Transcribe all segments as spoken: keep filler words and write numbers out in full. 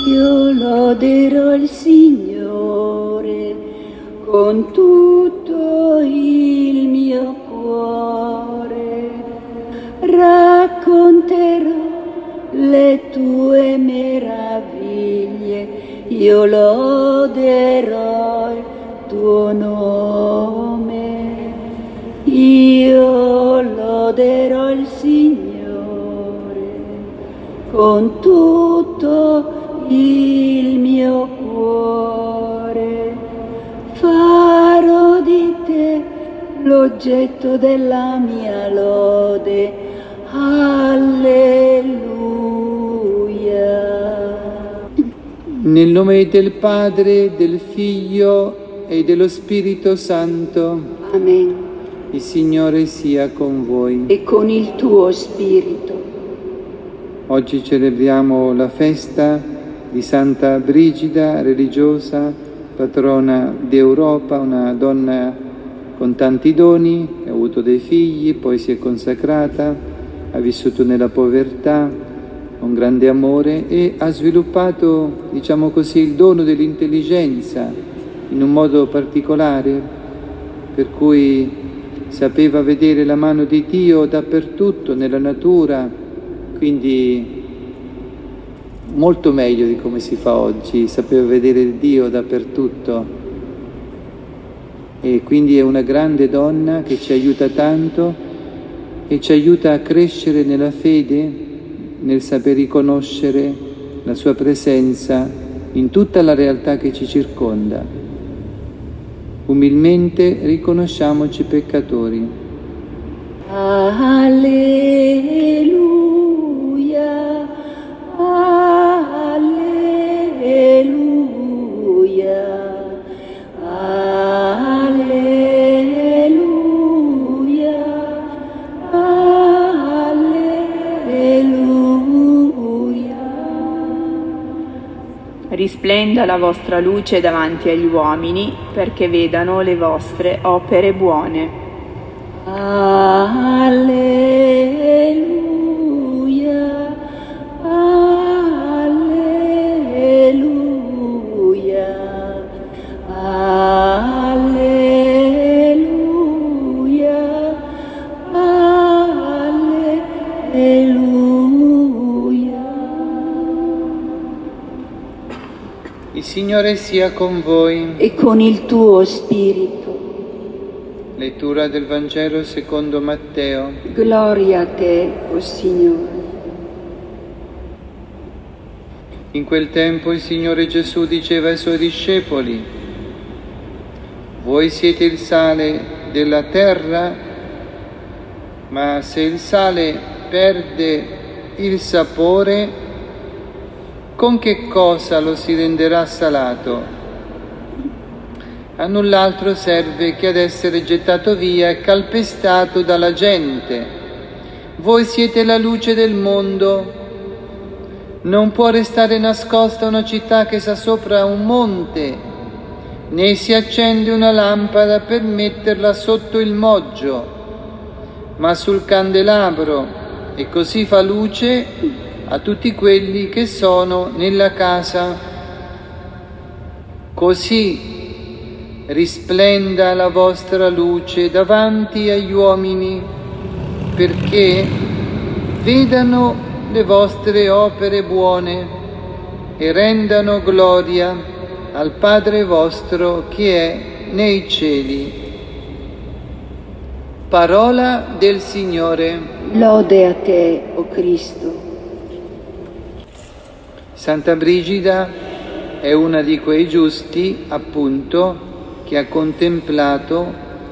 Io loderò il Signore con tutto il mio cuore, racconterò le tue meraviglie, io loderò il tuo nome, io loderò il Signore con tutto il mio cuore, farò di te l'oggetto della mia lode. Alleluia. Nel nome del Padre, del Figlio e dello Spirito Santo. Amen. Il Signore sia con voi. E con il tuo spirito. Oggi celebriamo la festa di Santa Brigida, religiosa, patrona d'Europa, una donna con tanti doni, ha avuto dei figli, poi si è consacrata, ha vissuto nella povertà, un grande amore e ha sviluppato, diciamo così, il dono dell'intelligenza in un modo particolare, per cui sapeva vedere la mano di Dio dappertutto, nella natura, quindi molto meglio di come si fa oggi, sapeva vedere Dio dappertutto e quindi è una grande donna che ci aiuta tanto e ci aiuta a crescere nella fede, nel saper riconoscere la sua presenza in tutta la realtà che ci circonda. Umilmente riconosciamoci peccatori. Alleluia. Alleluia, alleluia, alleluia. Risplenda la vostra luce davanti agli uomini, perché vedano le vostre opere buone. Alleluia. Il Signore sia con voi. E con il tuo spirito. Lettura del Vangelo secondo Matteo. Gloria a te, o Signore. In quel tempo il Signore Gesù diceva ai Suoi discepoli: voi siete il sale della terra, ma se il sale perde il sapore, con che cosa lo si renderà salato? A null'altro serve che ad essere gettato via e calpestato dalla gente. Voi siete la luce del mondo. Non può restare nascosta una città che sta sopra un monte, né si accende una lampada per metterla sotto il moggio, ma sul candelabro, e così fa luce a tutti quelli che sono nella casa. Così risplenda la vostra luce davanti agli uomini, perché vedano le vostre opere buone e rendano gloria al Padre vostro che è nei cieli. Parola del Signore. Lode a te, o Cristo. Santa Brigida è una di quei giusti, appunto, che ha contemplato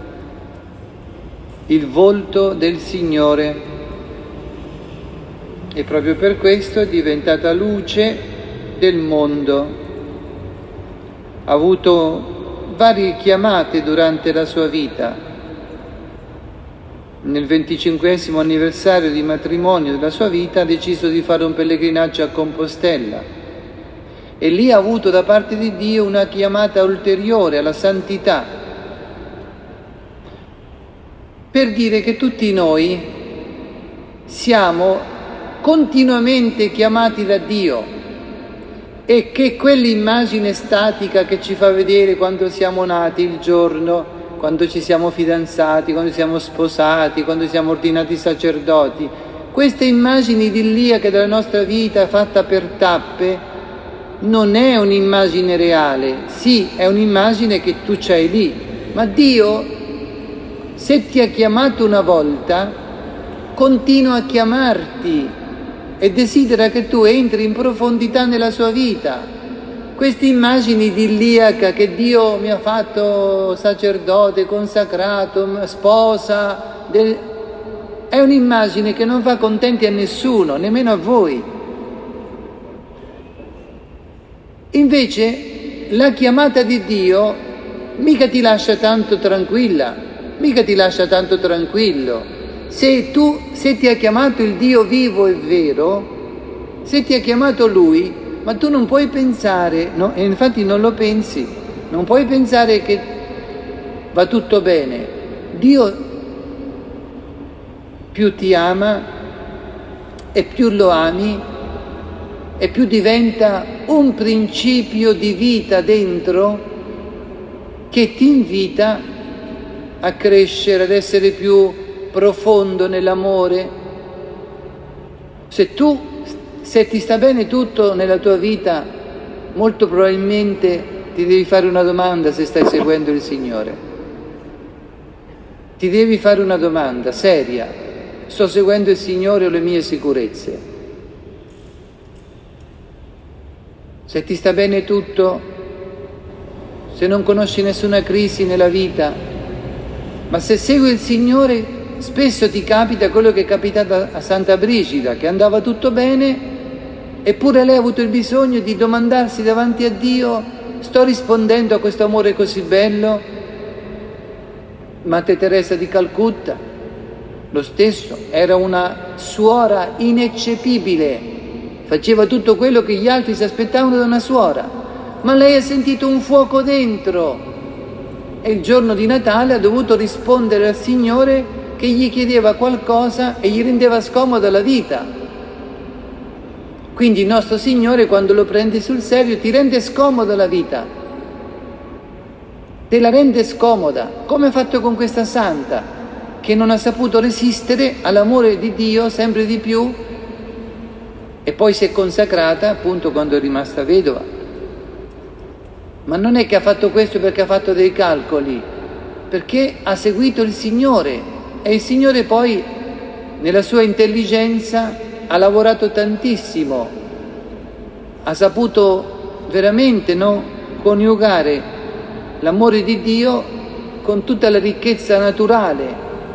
il volto del Signore e proprio per questo è diventata luce del mondo. Ha avuto varie chiamate durante la sua vita. Nel venticinquesimo anniversario di matrimonio della sua vita ha deciso di fare un pellegrinaggio a Compostela e lì ha avuto da parte di Dio una chiamata ulteriore alla santità, per dire che tutti noi siamo continuamente chiamati da Dio e che quell'immagine statica che ci fa vedere quando siamo nati, il giorno, quando ci siamo fidanzati, quando siamo sposati, quando siamo ordinati sacerdoti, queste immagini idilliache della nostra vita fatta per tappe, non è un'immagine reale. Sì, è un'immagine che tu c'hai lì, ma Dio, se ti ha chiamato una volta, continua a chiamarti e desidera che tu entri in profondità nella sua vita. Queste immagini idilliache che Dio mi ha fatto sacerdote, consacrato, sposa, del... è un'immagine che non fa contenti a nessuno, nemmeno a voi. Invece la chiamata di Dio mica ti lascia tanto tranquilla, mica ti lascia tanto tranquillo. Se tu, se ti ha chiamato il Dio vivo e vero, se ti ha chiamato Lui, ma tu non puoi pensare, no? E infatti non lo pensi, non puoi pensare che va tutto bene. Dio più ti ama e più lo ami e più diventa un principio di vita dentro che ti invita a crescere, ad essere più profondo nell'amore. Se tu, se ti sta bene tutto nella tua vita, molto probabilmente ti devi fare una domanda se stai seguendo il Signore. Ti devi fare una domanda seria: sto seguendo il Signore o le mie sicurezze? Se ti sta bene tutto, se non conosci nessuna crisi nella vita, ma se segui il Signore, spesso ti capita quello che è capitato a Santa Brigida, che andava tutto bene, eppure lei ha avuto il bisogno di domandarsi davanti a Dio: sto rispondendo a questo amore così bello? Madre Teresa di Calcutta, lo stesso, era una suora ineccepibile, faceva tutto quello che gli altri si aspettavano da una suora, ma lei ha sentito un fuoco dentro e il giorno di Natale ha dovuto rispondere al Signore che gli chiedeva qualcosa e gli rendeva scomoda la vita. Quindi il nostro Signore, quando lo prendi sul serio, ti rende scomoda la vita, te la rende scomoda, come ha fatto con questa santa che non ha saputo resistere all'amore di Dio sempre di più e poi si è consacrata appunto quando è rimasta vedova. Ma non è che ha fatto questo perché ha fatto dei calcoli, perché ha seguito il Signore. E il Signore poi, nella sua intelligenza, ha lavorato tantissimo, ha saputo veramente, no, coniugare l'amore di Dio con tutta la ricchezza naturale.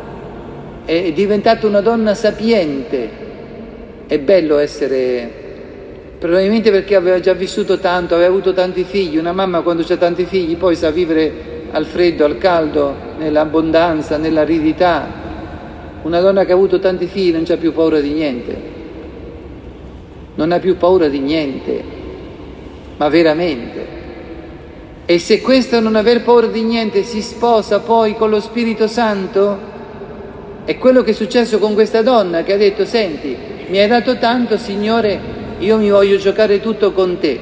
È diventata una donna sapiente. È bello essere, probabilmente perché aveva già vissuto tanto, aveva avuto tanti figli. Una mamma quando c'ha tanti figli poi sa vivere al freddo, al caldo, nell'abbondanza, nell'aridità. Una donna che ha avuto tanti figli non c'ha più paura di niente, non ha più paura di niente, ma veramente. E se questo non aver paura di niente si sposa poi con lo Spirito Santo, è quello che è successo con questa donna che ha detto: senti, mi hai dato tanto, Signore, io mi voglio giocare tutto con te.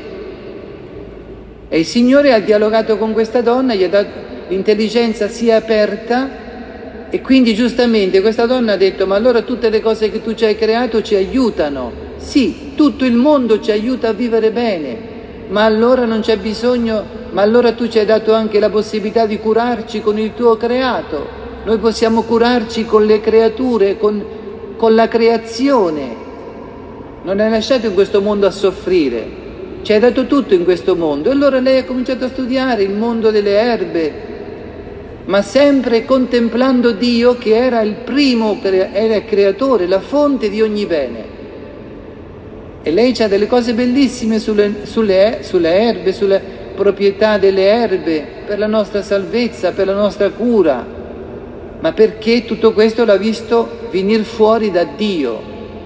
E il Signore ha dialogato con questa donna, gli ha dato, l'intelligenza si è aperta e quindi giustamente questa donna ha detto: ma allora tutte le cose che tu ci hai creato ci aiutano. Sì, tutto il mondo ci aiuta a vivere bene, ma allora non c'è bisogno, ma allora tu ci hai dato anche la possibilità di curarci con il tuo creato. Noi possiamo curarci con le creature, con, con la creazione. Non hai lasciato in questo mondo a soffrire. Ci hai dato tutto in questo mondo. E allora lei ha cominciato a studiare il mondo delle erbe, ma sempre contemplando Dio che era il primo, era il creatore, la fonte di ogni bene. E lei ha delle cose bellissime sulle, sulle, sulle erbe, sulle proprietà delle erbe, per la nostra salvezza, per la nostra cura, ma perché tutto questo l'ha visto venire fuori da Dio.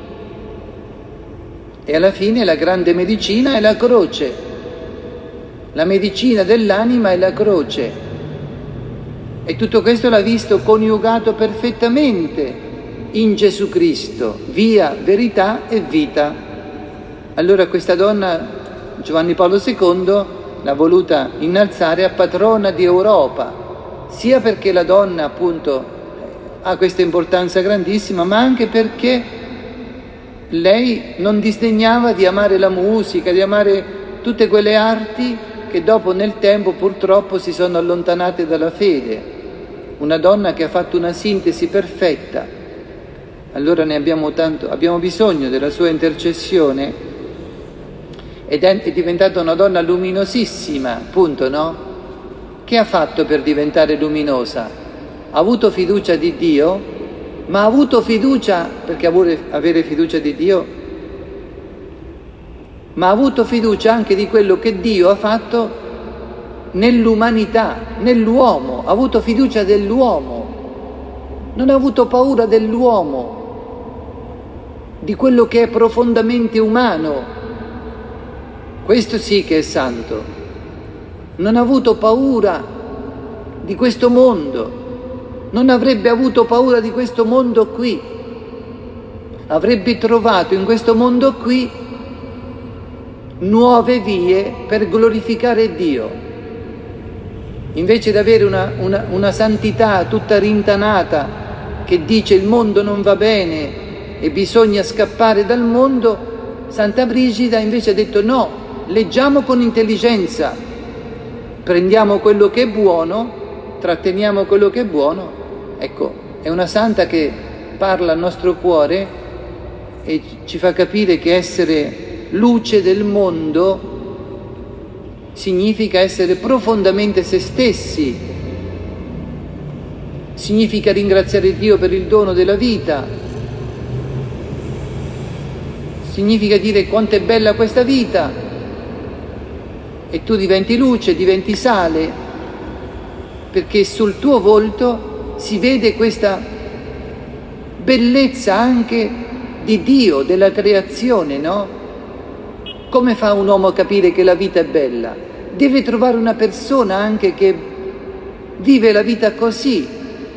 E alla fine la grande medicina è la croce. La medicina dell'anima è la croce. E tutto questo l'ha visto coniugato perfettamente in Gesù Cristo, via, verità e vita. Allora questa donna Giovanni Paolo secondo l'ha voluta innalzare a patrona di Europa, sia perché la donna appunto ha questa importanza grandissima, ma anche perché lei non disdegnava di amare la musica, di amare tutte quelle arti che dopo nel tempo purtroppo si sono allontanate dalla fede. Una donna che ha fatto una sintesi perfetta. Allora ne abbiamo tanto, abbiamo bisogno della sua intercessione, ed è, è diventata una donna luminosissima, appunto, no? Che ha fatto per diventare luminosa? Ha avuto fiducia di Dio, ma ha avuto fiducia, perché avere fiducia di Dio, ma ha avuto fiducia anche di quello che Dio ha fatto nell'umanità, nell'uomo, ha avuto fiducia dell'uomo, non ha avuto paura dell'uomo, di quello che è profondamente umano. Questo sì che è santo. Non ha avuto paura di questo mondo, non avrebbe avuto paura di questo mondo qui, avrebbe trovato in questo mondo qui nuove vie per glorificare Dio. Invece di avere una, una, una santità tutta rintanata che dice il mondo non va bene e bisogna scappare dal mondo, Santa Brigida invece ha detto no, leggiamo con intelligenza, prendiamo quello che è buono, tratteniamo quello che è buono. Ecco, è una santa che parla al nostro cuore e ci fa capire che essere luce del mondo significa essere profondamente se stessi, significa ringraziare Dio per il dono della vita, significa dire quanto è bella questa vita, e tu diventi luce, diventi sale, perché sul tuo volto si vede questa bellezza anche di Dio, della creazione, no? Come fa un uomo a capire che la vita è bella? Deve trovare una persona anche che vive la vita così,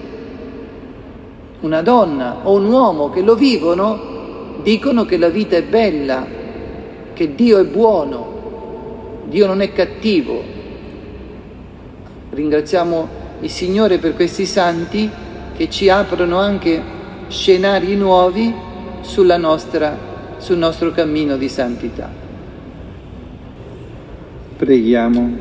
una donna o un uomo che lo vivono, dicono che la vita è bella, che Dio è buono, Dio non è cattivo. Ringraziamo il Signore per questi santi che ci aprono anche scenari nuovi sulla nostra, sul nostro cammino di santità. Preghiamo.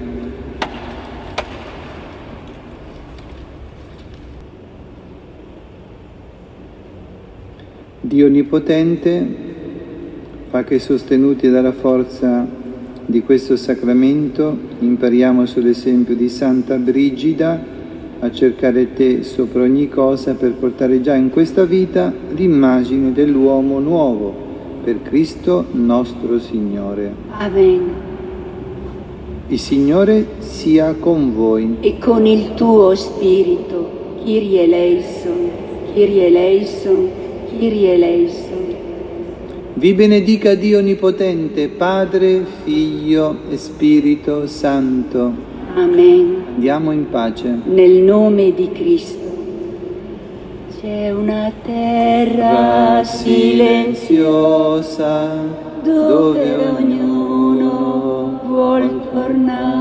Dio Onnipotente, fa che sostenuti dalla forza di questo sacramento impariamo sull'esempio di Santa Brigida a cercare Te sopra ogni cosa per portare già in questa vita l'immagine dell'uomo nuovo, per Cristo nostro Signore. Amen. Il Signore sia con voi. E con il tuo spirito. Kyrie eleison, Kyrie eleison, Kyrie eleison. Vi benedica Dio Onnipotente, Padre, Figlio e Spirito Santo. Amen. Andiamo in pace. Nel nome di Cristo. C'è una terra silenziosa dove ognuno vuol tornare.